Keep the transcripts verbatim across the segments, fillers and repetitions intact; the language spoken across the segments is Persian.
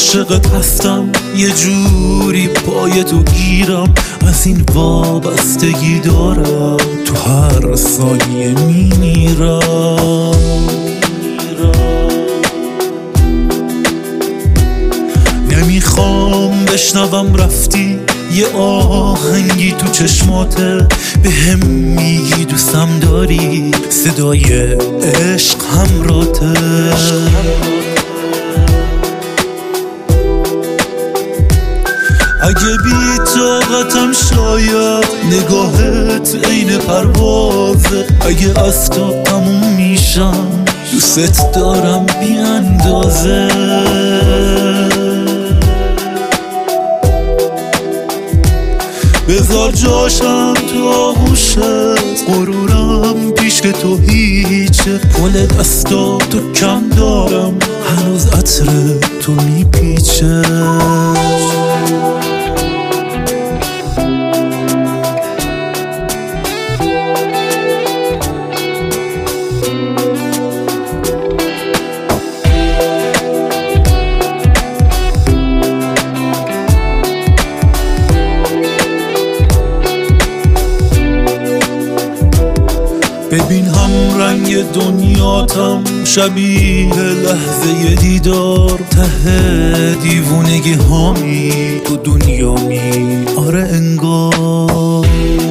عاشقت هستم، یه جوری پای تو گیرم، از این وابستگی دارم، تو هر ثانیه میمیرم. نمیخوام بشنوم رفتی، یه آهنگی تو چشماته به هم میگی دوستم داری، صدای عشق همراته. اگه بی طاقتم شاید نگاهت عین پروازه، اگه از تو تموم میشم دوست دارم بی اندازه. بذار جاشم تو آغوشت، غرورم پیش که تو هیچه، پل دستا تو کم دارم، هنوز عطر تو میپیچه. ببین هم رنگ دنیاتم، شبیه لحظه دیدار، ته دیوونگی هامی تو دنیا می آره انگار.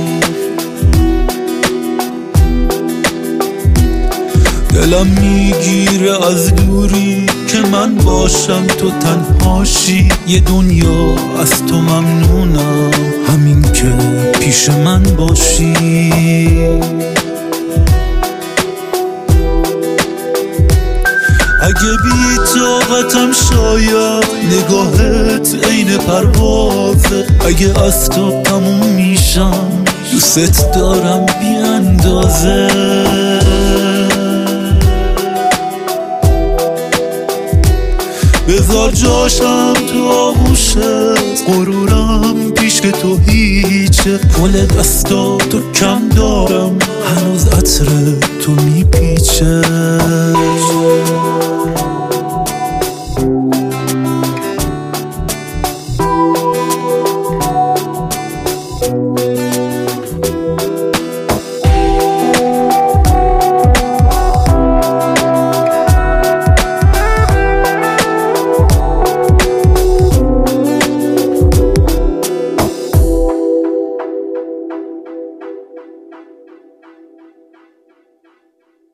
دلم میگیره از دوری که من باشم تو تنهاشی، یه دنیا از تو ممنونم، همین که پیش من باشی. اگه بی طاقتم شاید نگاهت عین پروازه، اگه از تو تموم میشم دوست دارم بی اندازه. بذار جاشم تو آغوشت، غرورم پیش که تو هیچه، پل دستا تو کم دارم، هنوز عطر تو میپیچه.